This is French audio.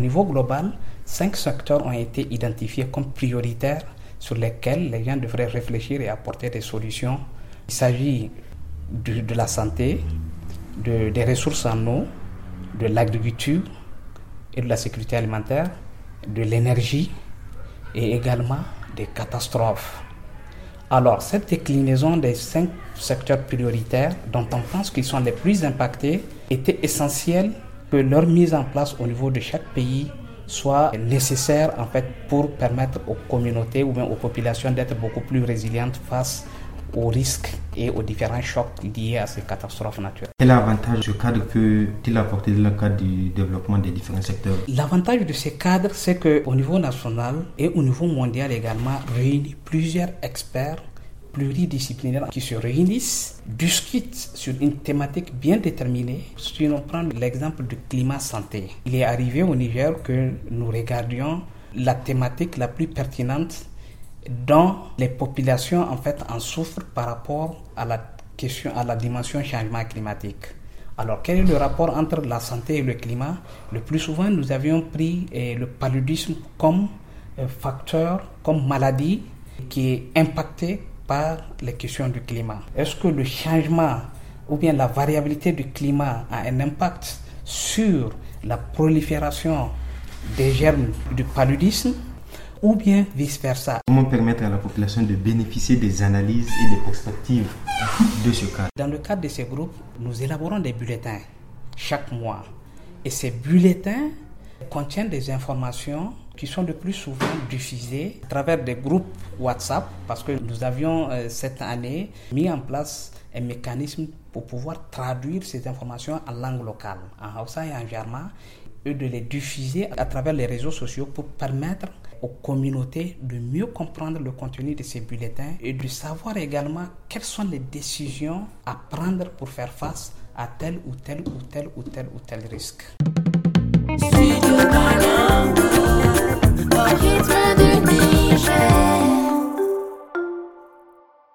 niveau global, 5 secteurs ont été identifiés comme prioritaires sur lesquels les gens devraient réfléchir et apporter des solutions. Il s'agit de la santé, des ressources en eau, de l'agriculture et de la sécurité alimentaire, de l'énergie et également des catastrophes. Alors, cette déclinaison des 5 secteurs prioritaires dont on pense qu'ils sont les plus impactés était essentielle que leur mise en place au niveau de chaque pays soit nécessaire en fait pour permettre aux communautés ou bien aux populations d'être beaucoup plus résilientes face aux risques et aux différents chocs liés à ces catastrophes naturelles. Quel avantage ce cadre peut-il apporter dans le cadre du développement des différents secteurs? L'avantage de ces cadres, c'est qu'au niveau national et au niveau mondial également, réunit plusieurs experts pluridisciplinaires qui se réunissent, discutent sur une thématique bien déterminée. Si on prend l'exemple du climat-santé, il est arrivé au Niger que nous regardions la thématique la plus pertinente dont les populations en fait en souffrent par rapport à la dimension changement climatique. Alors, quel est le rapport entre la santé et le climat? Le plus souvent, nous avions pris le paludisme comme facteur, comme maladie qui est impactée par les questions du climat. Est-ce que le changement ou bien la variabilité du climat a un impact sur la prolifération des germes du paludisme ou bien vice-versa? Comment permettre à la population de bénéficier des analyses et des perspectives de ce cadre? Dans le cadre de ces groupes, nous élaborons des bulletins chaque mois. Et ces bulletins contiennent des informations qui sont le plus souvent diffusées à travers des groupes WhatsApp, parce que nous avions cette année mis en place un mécanisme pour pouvoir traduire ces informations en langue locale, en Hausa et en Jarma, et de les diffuser à travers les réseaux sociaux pour permettre aux communautés de mieux comprendre le contenu de ces bulletins et de savoir également quelles sont les décisions à prendre pour faire face à tel ou tel ou tel ou tel ou tel risque.